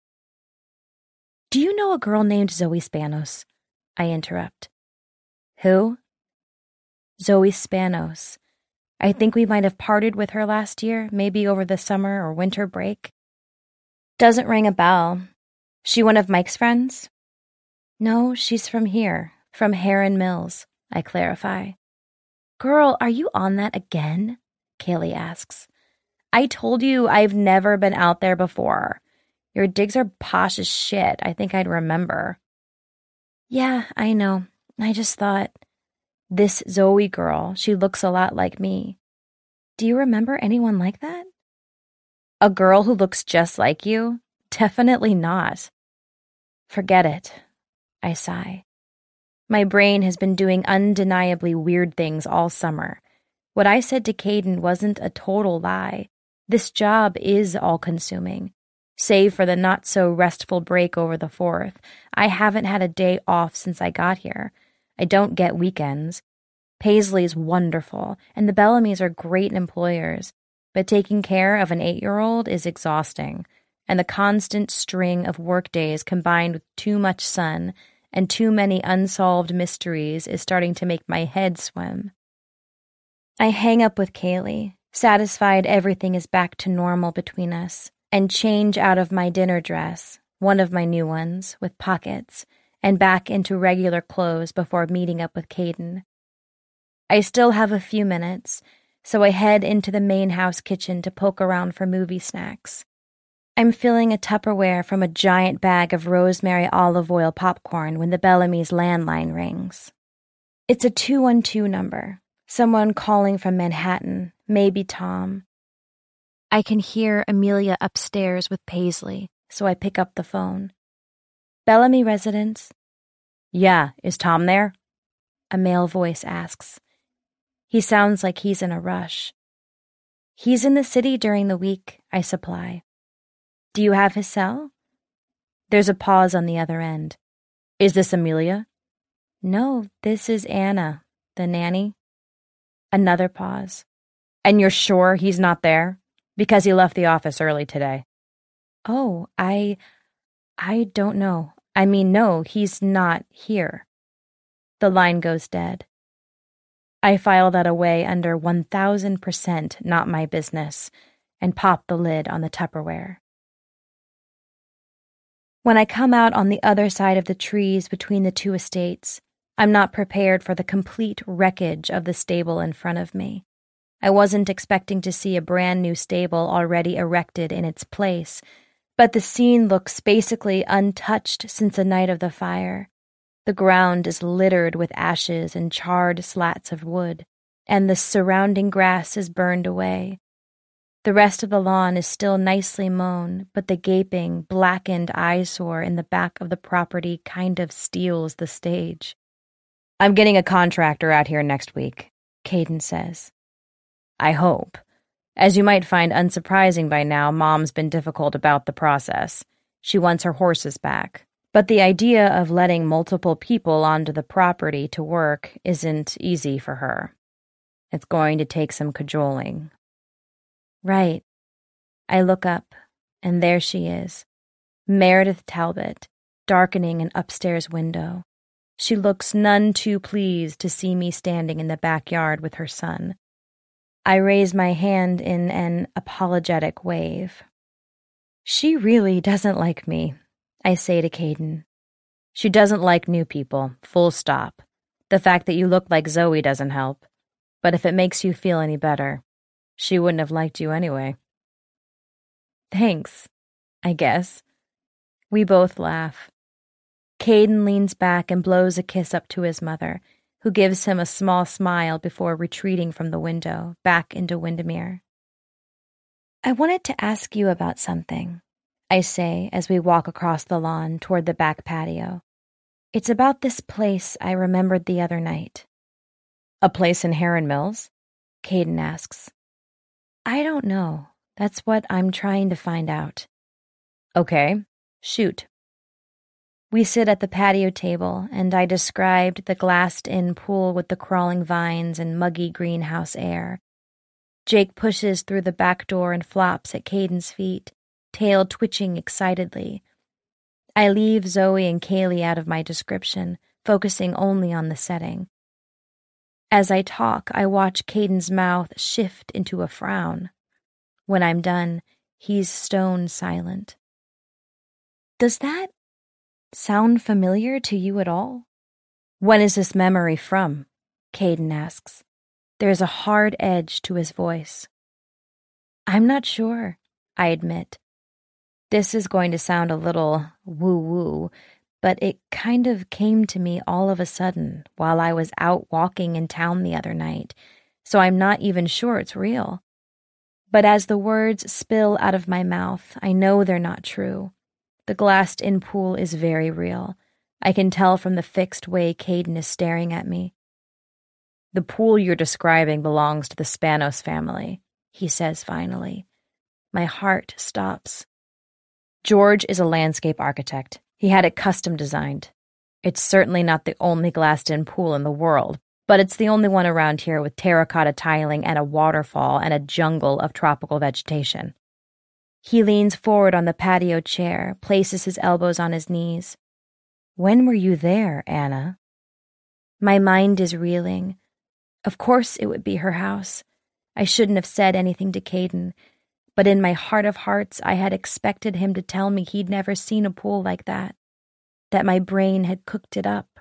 "Do you know a girl named Zoe Spanos?" I interrupt. "Who?" "Zoe Spanos. I think we might have parted with her last year, maybe over the summer or winter break." "Doesn't ring a bell. She one of Mike's friends?" "No, she's from here, from Heron Mills," I clarify. "Girl, are you on that again?" Kaylee asks. "I told you I've never been out there before. Your digs are posh as shit. I think I'd remember." "Yeah, I know. I just thought, this Zoe girl, she looks a lot like me. Do you remember anyone like that?" "A girl who looks just like you? Definitely not." "Forget it," I sigh. My brain has been doing undeniably weird things all summer. What I said to Caden wasn't a total lie. This job is all-consuming. Save for the not-so-restful break over the 4th, I haven't had a day off since I got here. I don't get weekends. Paisley's wonderful, and the Bellamys are great employers, but taking care of an 8-year-old is exhausting, and the constant string of workdays combined with too much sun and too many unsolved mysteries is starting to make my head swim. I hang up with Kaylee, Satisfied everything is back to normal between us, and change out of my dinner dress, one of my new ones, with pockets, and back into regular clothes before meeting up with Caden. I still have a few minutes, so I head into the main house kitchen to poke around for movie snacks. I'm filling a Tupperware from a giant bag of rosemary olive oil popcorn when the Bellamy's landline rings. It's a 212 number, someone calling from Manhattan, maybe Tom. I can hear Amelia upstairs with Paisley, so I pick up the phone. Bellamy residence? Yeah, is Tom there? A male voice asks. He sounds like he's in a rush. He's in the city during the week, I supply. Do you have his cell? There's a pause on the other end. Is this Amelia? No, this is Anna, the nanny. Another pause. And you're sure he's not there? Because he left the office early today. Oh, I don't know. I mean, no, he's not here. The line goes dead. I file that away under 1000% not my business and pop the lid on the Tupperware. When I come out on the other side of the trees between the two estates, I'm not prepared for the complete wreckage of the stable in front of me. I wasn't expecting to see a brand new stable already erected in its place, but the scene looks basically untouched since the night of the fire. The ground is littered with ashes and charred slats of wood, and the surrounding grass is burned away. The rest of the lawn is still nicely mown, but the gaping, blackened eyesore in the back of the property kind of steals the stage. I'm getting a contractor out here next week, Caden says. I hope. As you might find unsurprising by now, Mom's been difficult about the process. She wants her horses back. But the idea of letting multiple people onto the property to work isn't easy for her. It's going to take some cajoling. Right. I look up, and there she is, Meredith Talbot, darkening an upstairs window. She looks none too pleased to see me standing in the backyard with her son. I raise my hand in an apologetic wave. She really doesn't like me, I say to Caden. She doesn't like new people, full stop. The fact that you look like Zoe doesn't help. But if it makes you feel any better, she wouldn't have liked you anyway. Thanks, I guess. We both laugh. Caden leans back and blows a kiss up to his mother, who gives him a small smile before retreating from the window, back into Windermere. I wanted to ask you about something, I say as we walk across the lawn toward the back patio. It's about this place I remembered the other night. A place in Heron Mills? Caden asks. I don't know. That's what I'm trying to find out. Okay, shoot. We sit at the patio table, and I described the glassed-in pool with the crawling vines and muggy greenhouse air. Jake pushes through the back door and flops at Caden's feet, tail twitching excitedly. I leave Zoe and Kaylee out of my description, focusing only on the setting. As I talk, I watch Caden's mouth shift into a frown. When I'm done, he's stone silent. Does that sound familiar to you at all? When is this memory from? Caden asks. There's a hard edge to his voice. I'm not sure, I admit. This is going to sound a little woo-woo, but it kind of came to me all of a sudden while I was out walking in town the other night, so I'm not even sure it's real. But as the words spill out of my mouth, I know they're not true. The glassed-in pool is very real. I can tell from the fixed way Caden is staring at me. The pool you're describing belongs to the Spanos family, he says finally. My heart stops. George is a landscape architect. He had it custom designed. It's certainly not the only glassed-in pool in the world, but it's the only one around here with terracotta tiling and a waterfall and a jungle of tropical vegetation. He leans forward on the patio chair, places his elbows on his knees. When were you there, Anna? My mind is reeling. Of course it would be her house. I shouldn't have said anything to Caden, but in my heart of hearts, I had expected him to tell me he'd never seen a pool like that my brain had cooked it up.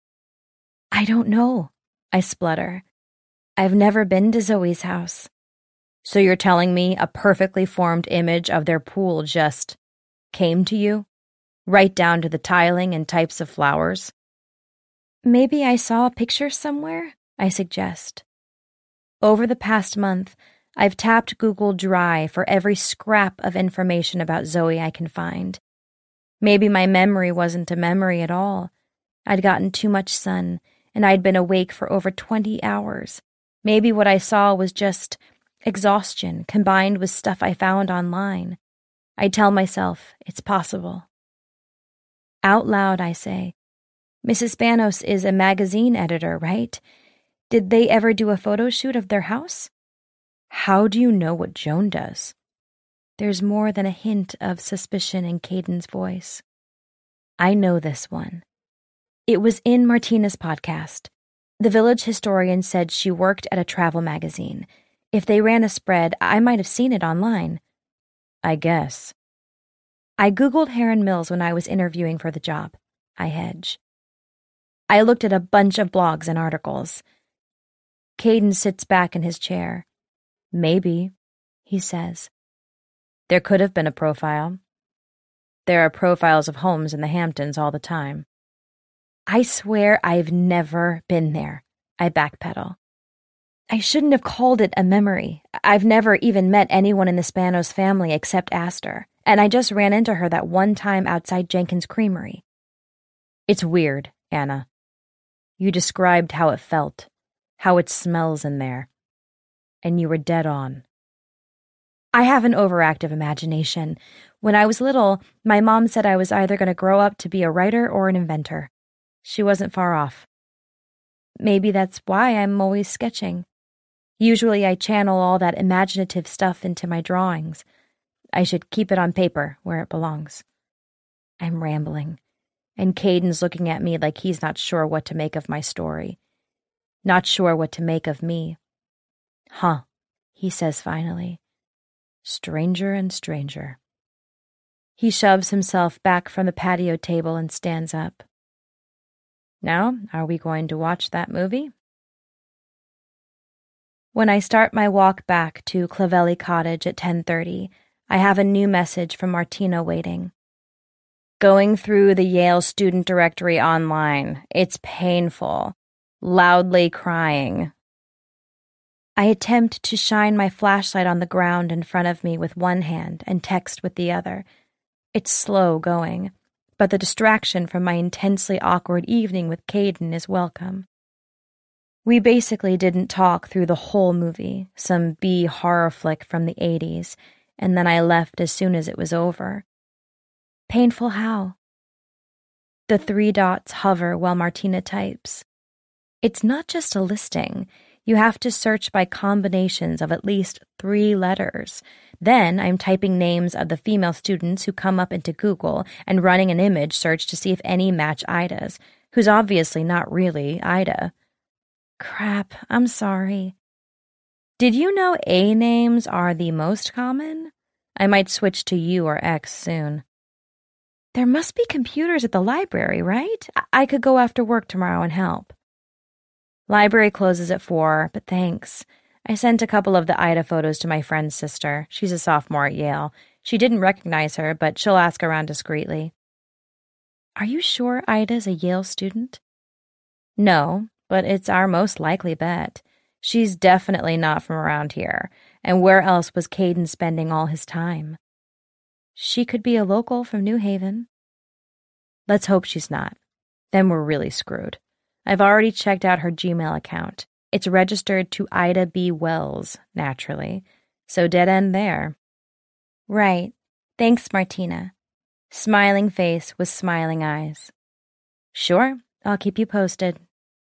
I don't know, I splutter. I've never been to Zoe's house. So you're telling me a perfectly formed image of their pool just came to you? Right down to the tiling and types of flowers? Maybe I saw a picture somewhere, I suggest. Over the past month, I've tapped Google dry for every scrap of information about Zoe I can find. Maybe my memory wasn't a memory at all. I'd gotten too much sun, and I'd been awake for over 20 hours. Maybe what I saw was just exhaustion combined with stuff I found online. I tell myself it's possible. Out loud, I say, Mrs. Spanos is a magazine editor, right? Did they ever do a photo shoot of their house? How do you know what Joan does? There's more than a hint of suspicion in Caden's voice. I know this one. It was in Martina's podcast. The village historian said she worked at a travel magazine. If they ran a spread, I might have seen it online. I guess. I Googled Heron Mills when I was interviewing for the job. I hedge. I looked at a bunch of blogs and articles. Caden sits back in his chair. Maybe, he says. There could have been a profile. There are profiles of homes in the Hamptons all the time. I swear I've never been there, I backpedal. I shouldn't have called it a memory. I've never even met anyone in the Spanos family except Aster, and I just ran into her that one time outside Jenkins Creamery. It's weird, Anna. You described how it felt, how it smells in there, and you were dead on. I have an overactive imagination. When I was little, my mom said I was either going to grow up to be a writer or an inventor. She wasn't far off. Maybe that's why I'm always sketching. Usually I channel all that imaginative stuff into my drawings. I should keep it on paper where it belongs. I'm rambling, and Caden's looking at me like he's not sure what to make of my story. Not sure what to make of me. Huh, he says finally. Stranger and stranger. He shoves himself back from the patio table and stands up. Now, are we going to watch that movie? When I start my walk back to Clavelli Cottage at 10:30, I have a new message from Martina waiting. Going through the Yale student directory online. It's painful. Loudly crying. I attempt to shine my flashlight on the ground in front of me with one hand and text with the other. It's slow going, but the distraction from my intensely awkward evening with Caden is welcome. We basically didn't talk through the whole movie, some B horror flick from the 80s, and then I left as soon as it was over. Painful how? The 3 dots hover while Martina types. It's not just a listing. You have to search by combinations of at least 3 letters. Then I'm typing names of the female students who come up into Google and running an image search to see if any match Ida's, who's obviously not really Ida. Crap, I'm sorry. Did you know A names are the most common? I might switch to U or X soon. There must be computers at the library, right? I could go after work tomorrow and help. Library closes at 4, but thanks. I sent a couple of the Ida photos to my friend's sister. She's a sophomore at Yale. She didn't recognize her, but she'll ask around discreetly. Are you sure Ida's a Yale student? No, but it's our most likely bet. She's definitely not from around here, and where else was Caden spending all his time? She could be a local from New Haven. Let's hope she's not. Then we're really screwed. I've already checked out her Gmail account. It's registered to Ida B. Wells, naturally. So dead end there. Right. Thanks, Martina. Smiling face with smiling eyes. Sure, I'll keep you posted.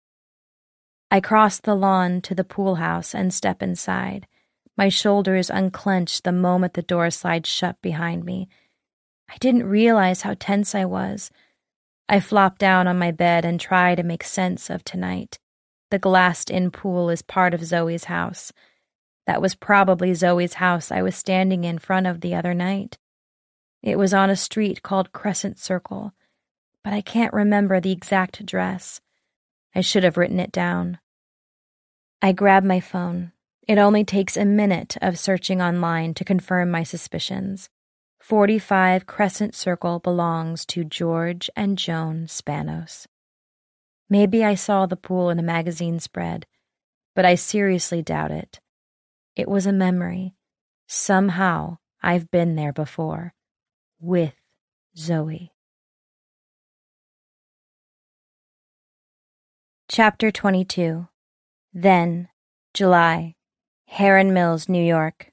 I cross the lawn to the pool house and step inside. My shoulders unclench the moment the door slides shut behind me. I didn't realize how tense I was. I flop down on my bed and try to make sense of tonight. The glassed-in pool is part of Zoe's house. That was probably Zoe's house I was standing in front of the other night. It was on a street called Crescent Circle, but I can't remember the exact address. I should have written it down. I grab my phone. It only takes a minute of searching online to confirm my suspicions. 45 Crescent Circle belongs to George and Joan Spanos. Maybe I saw the pool in a magazine spread, but I seriously doubt it. It was a memory. Somehow I've been there before. With Zoe. Chapter 22. Then, July. Heron Mills, New York.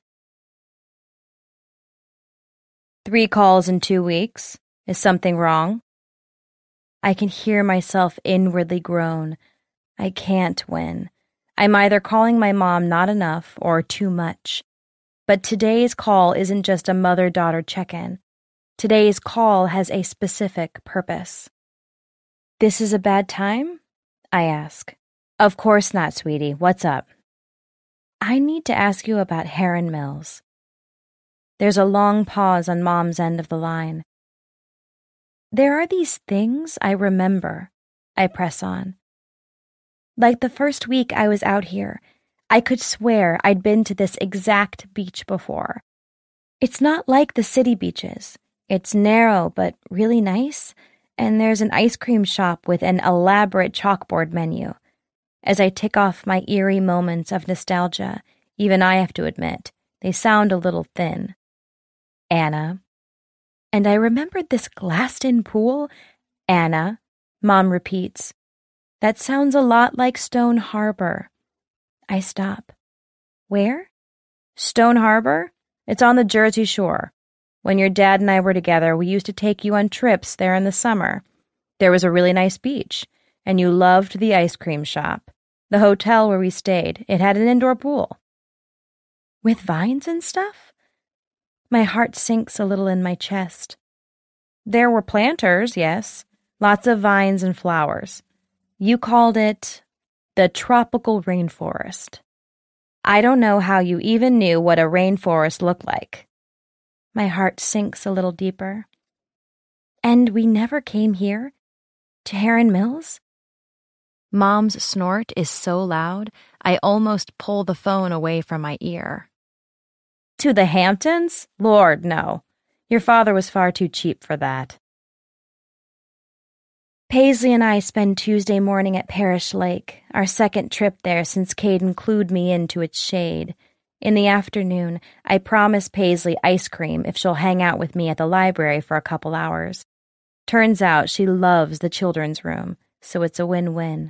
3 calls in 2 weeks. Is something wrong? I can hear myself inwardly groan. I can't win. I'm either calling my mom not enough or too much. But today's call isn't just a mother-daughter check-in. Today's call has a specific purpose. This is a bad time? I ask. Of course not, sweetie. What's up? I need to ask you about Heron Mills. There's a long pause on Mom's end of the line. There are these things I remember, I press on. Like the first week I was out here, I could swear I'd been to this exact beach before. It's not like the city beaches. It's narrow but really nice, and there's an ice cream shop with an elaborate chalkboard menu. As I tick off my eerie moments of nostalgia, even I have to admit, they sound a little thin. Anna. And I remembered this glassed-in pool. Anna, Mom repeats. That sounds a lot like Stone Harbor. I stop. Where? Stone Harbor? It's on the Jersey Shore. When your dad and I were together, we used to take you on trips there in the summer. There was a really nice beach, and you loved the ice cream shop. The hotel where we stayed, it had an indoor pool. With vines and stuff? My heart sinks a little in my chest. There were planters, yes. Lots of vines and flowers. You called it the tropical rainforest. I don't know how you even knew what a rainforest looked like. My heart sinks a little deeper. And we never came here? To Heron Mills? Mom's snort is so loud, I almost pull the phone away from my ear. To the Hamptons? Lord, no. Your father was far too cheap for that. Paisley and I spend Tuesday morning at Parrish Lake, our second trip there since Caden clued me into its shade. In the afternoon, I promise Paisley ice cream if she'll hang out with me at the library for a couple hours. Turns out she loves the children's room, so it's a win-win.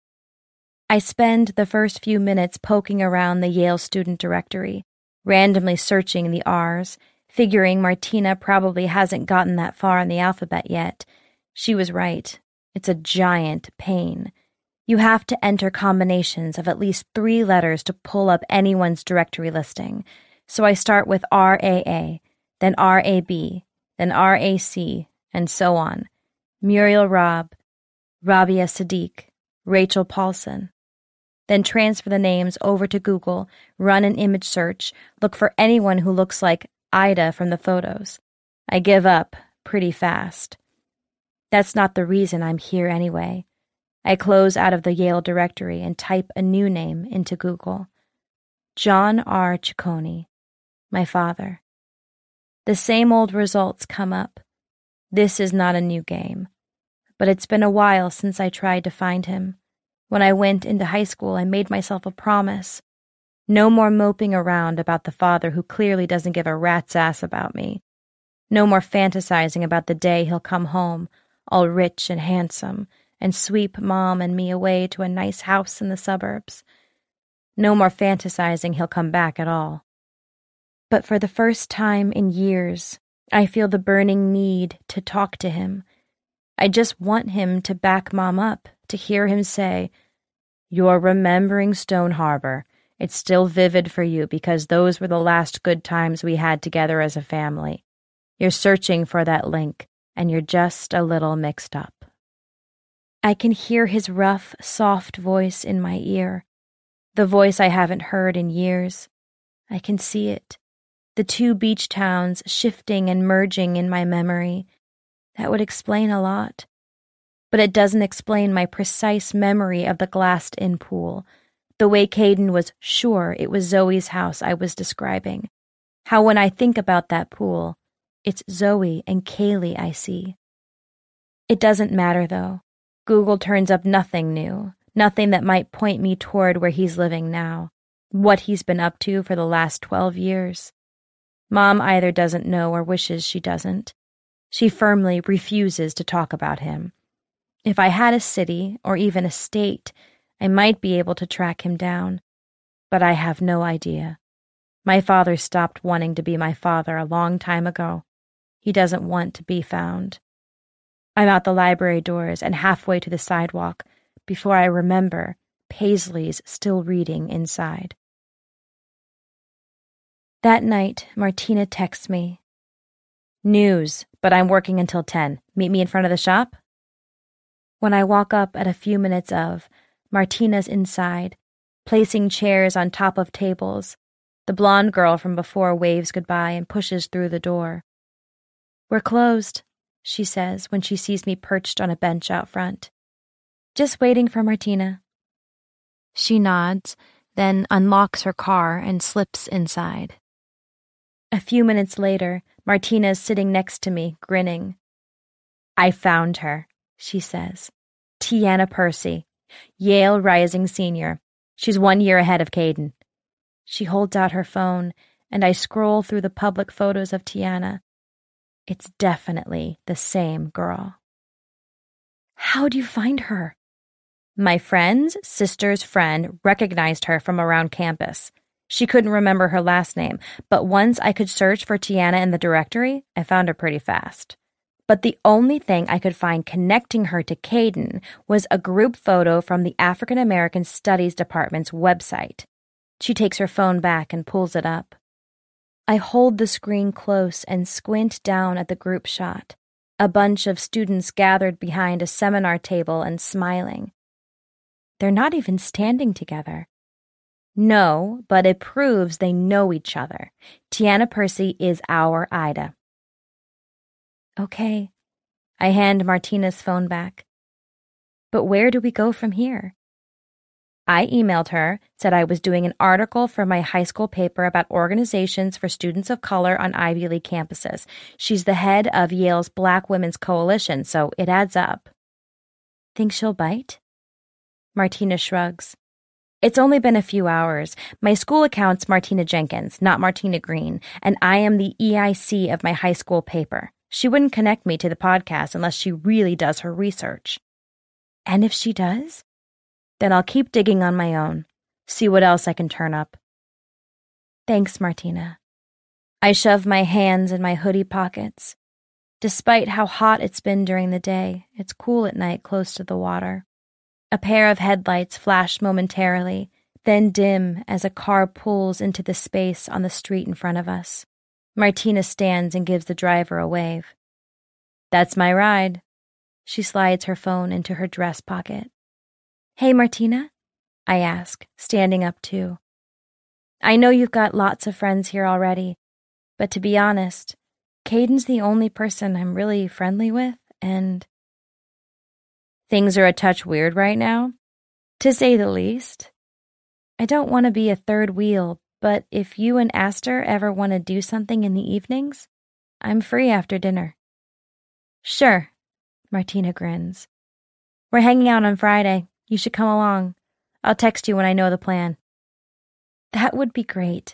I spend the first few minutes poking around the Yale student directory, randomly searching the R's, figuring Martina probably hasn't gotten that far in the alphabet yet. She was right. It's a giant pain. You have to enter combinations of at least 3 letters to pull up anyone's directory listing. So I start with RAA, then RAB, then RAC, and so on. Muriel Robb, Rabia Sadiq, Rachel Paulson. Then transfer the names over to Google, run an image search, look for anyone who looks like Ida from the photos. I give up pretty fast. That's not the reason I'm here anyway. I close out of the Yale directory and type a new name into Google. John R. Ciccone, my father. The same old results come up. This is not a new game, but it's been a while since I tried to find him. When I went into high school, I made myself a promise. No more moping around about the father who clearly doesn't give a rat's ass about me. No more fantasizing about the day he'll come home, all rich and handsome, and sweep Mom and me away to a nice house in the suburbs. No more fantasizing he'll come back at all. But for the first time in years, I feel the burning need to talk to him. I just want him to back Mom up, to hear him say, "You're remembering Stone Harbor. It's still vivid for you because those were the last good times we had together as a family. You're searching for that link, and you're just a little mixed up." I can hear his rough, soft voice in my ear, the voice I haven't heard in years, I can see it. The two beach towns shifting and merging in my memory. That would explain a lot. But it doesn't explain my precise memory of the glassed-in pool, the way Caden was sure it was Zoe's house I was describing. How when I think about that pool, it's Zoe and Kaylee I see. It doesn't matter, though. Google turns up nothing new, nothing that might point me toward where he's living now, what he's been up to for the last 12 years. Mom either doesn't know or wishes she doesn't. She firmly refuses to talk about him. If I had a city, or even a state, I might be able to track him down. But I have no idea. My father stopped wanting to be my father a long time ago. He doesn't want to be found. I'm out the library doors and halfway to the sidewalk before I remember Paisley's still reading inside. That night, Martina texts me. News, but I'm working until 10. Meet me in front of the shop? When I walk up at a few minutes of, Martina's inside, placing chairs on top of tables. The blonde girl from before waves goodbye and pushes through the door. We're closed, she says when she sees me perched on a bench out front. Just waiting for Martina. She nods, then unlocks her car and slips inside. A few minutes later, Martina is sitting next to me, grinning. I found her, she says. Tiana Percy, Yale Rising Senior. She's 1 year ahead of Caden. She holds out her phone, and I scroll through the public photos of Tiana. It's definitely the same girl. How'd you find her? My friend's sister's friend recognized her from around campus. She couldn't remember her last name, but once I could search for Tiana in the directory, I found her pretty fast. But the only thing I could find connecting her to Caden was a group photo from the African American Studies Department's website. She takes her phone back and pulls it up. I hold the screen close and squint down at the group shot. A bunch of students gathered behind a seminar table and smiling. They're not even standing together. No, but it proves they know each other. Tiana Percy is our Ida. Okay. I hand Martina's phone back. But where do we go from here? I emailed her, said I was doing an article for my high school paper about organizations for students of color on Ivy League campuses. She's the head of Yale's Black Women's Coalition, so it adds up. Think she'll bite? Martina shrugs. It's only been a few hours. My school account's Martina Jenkins, not Martina Green, and I am the EIC of my high school paper. She wouldn't connect me to the podcast unless she really does her research. And if she does? Then I'll keep digging on my own, see what else I can turn up. Thanks, Martina. I shove my hands in my hoodie pockets. Despite how hot it's been during the day, it's cool at night close to the water. A pair of headlights flash momentarily, then dim as a car pulls into the space on the street in front of us. Martina stands and gives the driver a wave. That's my ride. She slides her phone into her dress pocket. Hey, Martina? I ask, standing up too. I know you've got lots of friends here already, but to be honest, Caden's the only person I'm really friendly with, and... Things are a touch weird right now, to say the least. I don't want to be a third wheel, but if you and Aster ever want to do something in the evenings, I'm free after dinner. Sure, Martina grins. We're hanging out on Friday. You should come along. I'll text you when I know the plan. That would be great.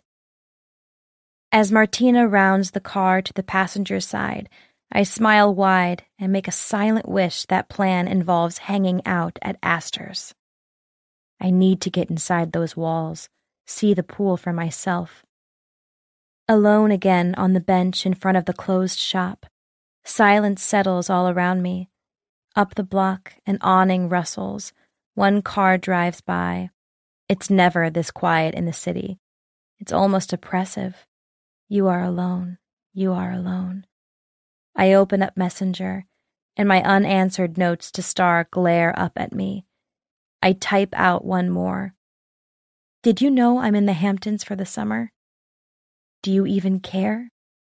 As Martina rounds the car to the passenger's side, I smile wide and make a silent wish that plan involves hanging out at Aster's. I need to get inside those walls, see the pool for myself. Alone again on the bench in front of the closed shop, silence settles all around me. Up the block, an awning rustles. One car drives by. It's never this quiet in the city. It's almost oppressive. You are alone. You are alone. I open up Messenger, and my unanswered notes to Star glare up at me. I type out one more. Did you know I'm in the Hamptons for the summer? Do you even care?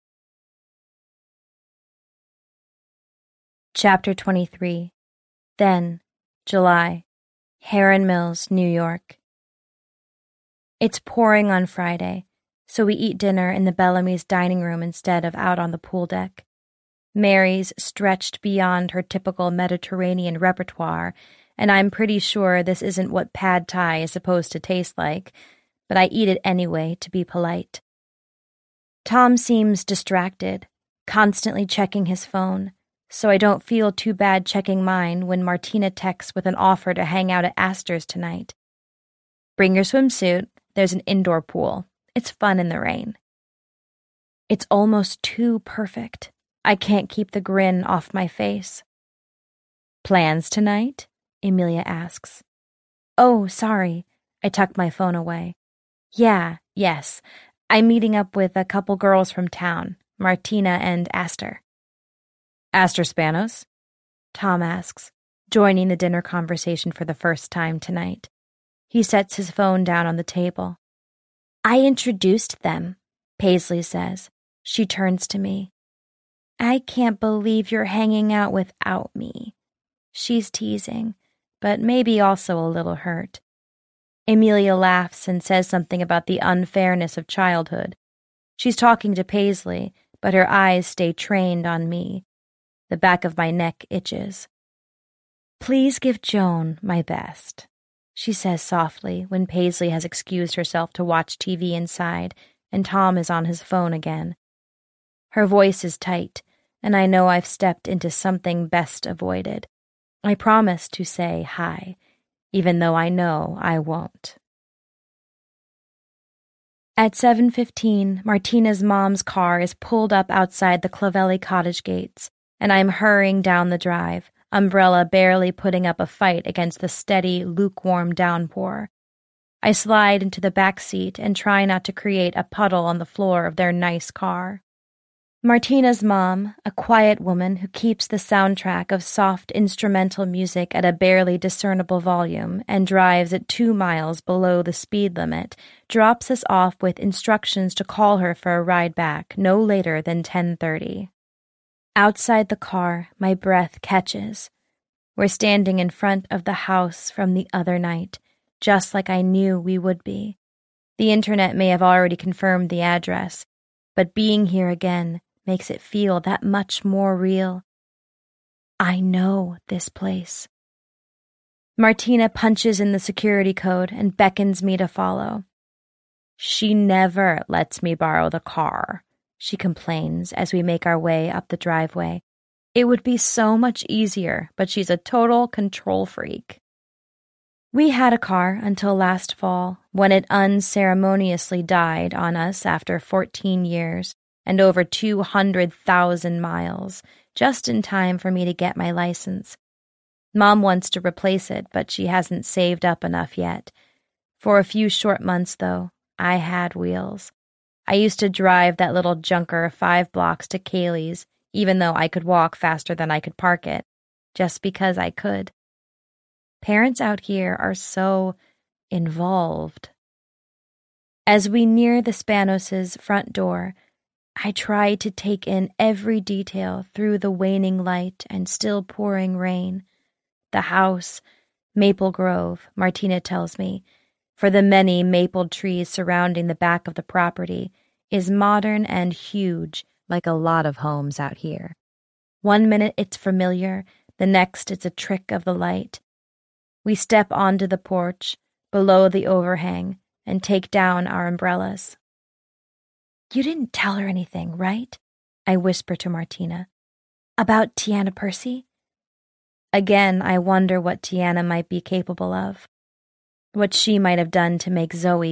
Chapter 23. Then, July. Heron Mills, New York. It's pouring on Friday, so we eat dinner in the Bellamy's dining room instead of out on the pool deck. Mary's stretched beyond her typical Mediterranean repertoire, and I'm pretty sure this isn't what pad thai is supposed to taste like, but I eat it anyway to be polite. Tom seems distracted, constantly checking his phone, so I don't feel too bad checking mine when Martina texts with an offer to hang out at Astor's tonight. Bring your swimsuit, there's an indoor pool. It's fun in the rain. It's almost too perfect. I can't keep the grin off my face. Plans tonight? Emilia asks. Oh, sorry. I tuck my phone away. Yes. I'm meeting up with a couple girls from town, Martina and Astor. Astor Spanos? Tom asks, joining the dinner conversation for the first time tonight. He sets his phone down on the table. I introduced them, Paisley says. She turns to me. I can't believe you're hanging out without me. She's teasing, but maybe also a little hurt. Emilia laughs and says something about the unfairness of childhood. She's talking to Paisley, but her eyes stay trained on me. The back of my neck itches. Please give Joan my best, she says softly when Paisley has excused herself to watch TV inside and Tom is on his phone again. Her voice is tight, and I know I've stepped into something best avoided. I promise to say hi, even though I know I won't. At 7:15, Martina's mom's car is pulled up outside the Clavelli cottage gates, and I'm hurrying down the drive, umbrella barely putting up a fight against the steady, lukewarm downpour. I slide into the back seat and try not to create a puddle on the floor of their nice car. Martina's mom, a quiet woman who keeps the soundtrack of soft instrumental music at a barely discernible volume and drives at 2 miles below the speed limit, drops us off with instructions to call her for a ride back no later than 10:30. Outside the car, my breath catches. We're standing in front of the house from the other night, just like I knew we would be. The internet may have already confirmed the address, but being here again makes it feel that much more real. I know this place. Martina punches in the security code and beckons me to follow. She never lets me borrow the car, she complains as we make our way up the driveway. It would be so much easier, but she's a total control freak. We had a car until last fall, when it unceremoniously died on us after 14 years and over 200,000 miles, just in time for me to get my license. Mom wants to replace it, but she hasn't saved up enough yet. For a few short months, though, I had wheels. I used to drive that little junker 5 blocks to Kaylee's, even though I could walk faster than I could park it, just because I could. Parents out here are so involved. As we near the Spanos' front door, I try to take in every detail through the waning light and still pouring rain. The house, Maple Grove, Martina tells me, for the many maple trees surrounding the back of the property, is modern and huge, like a lot of homes out here. One minute it's familiar, the next it's a trick of the light. We step onto the porch, below the overhang, and take down our umbrellas. You didn't tell her anything, right? I whisper to Martina. About Tiana Percy? Again, I wonder what Tiana might be capable of. What she might have done to make Zoe